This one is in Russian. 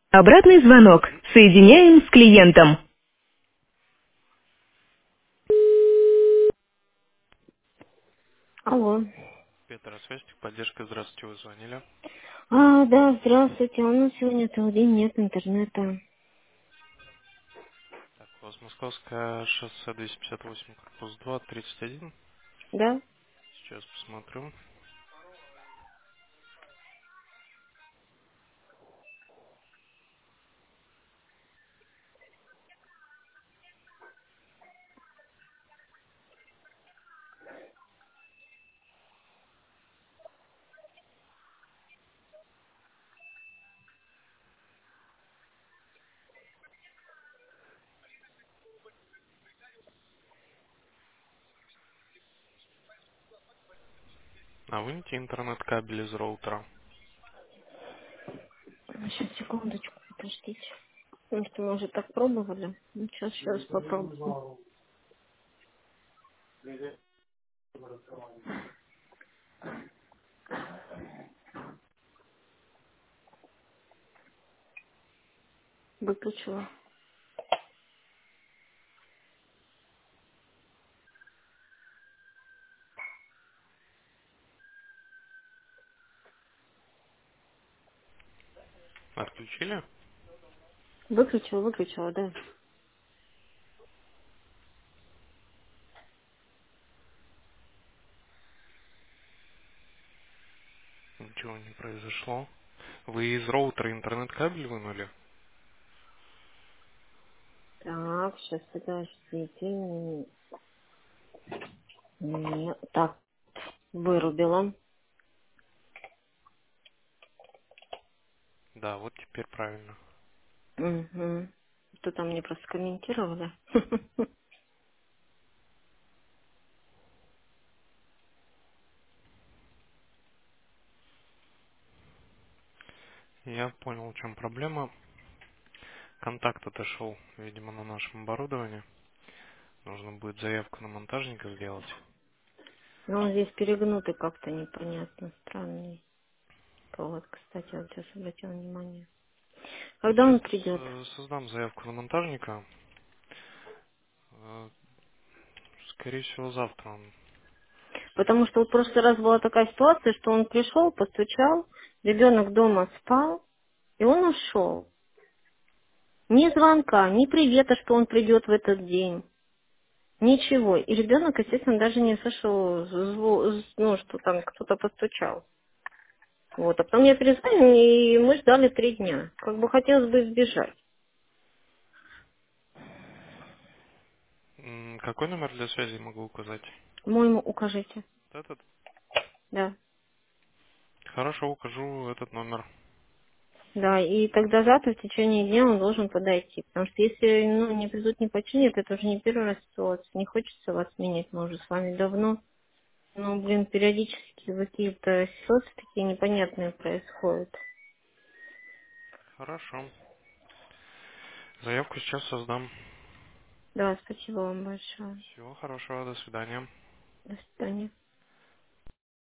Обратный звонок. Соединяем с клиентом. Алло. Петр, связь, поддержка, здравствуйте, вы звонили. Да, здравствуйте. У нас сегодня целый день нет интернета. Так, у вас Московское шоссе 258, корпус 2, 31. Да? Сейчас посмотрю. А выньте интернет-кабель из роутера. Сейчас, секундочку, подождите. Потому что мы уже так пробовали. Ну, сейчас еще раз попробуем. Выключила. Отключили? Выключила, да. Ничего не произошло. Вы из роутера интернет-кабель вынули? Так, сейчас, подождите. Нет. Так, вырубила. Да, вот теперь правильно. Угу. Что там мне просто комментировали? Я понял, в чем проблема. Контакт отошел, видимо, на нашем оборудовании. Нужно будет заявку на монтажника сделать. Ну, он здесь перегнутый как-то непонятно, странный. Вот, кстати, я вот сейчас обратила внимание. Когда Сейчас он придет? создам заявку на монтажника. Скорее всего, завтра он. Потому что вот в прошлый раз была такая ситуация, что он пришел, постучал, ребенок дома спал, и он ушел. Ни звонка, ни привета, что он придет в этот день. Ничего. И ребенок, естественно, даже не слышал, ну, что там кто-то постучал. Вот. А потом я перезвонила, и мы ждали 3 дня. Как бы хотелось бы избежать. Какой номер для связи могу указать? По-моему, укажите. Вот этот? Да. Хорошо, укажу этот номер. Да, и тогда завтра в течение дня он должен подойти. Потому что если не придут, не починят, это уже не первый раз ситуация. Не хочется вас менять, мы уже с вами давно. Но, периодически какие-то ситуации такие непонятные происходят. Хорошо. Заявку сейчас создам. Да, спасибо вам большое. Всего хорошего, до свидания. До свидания.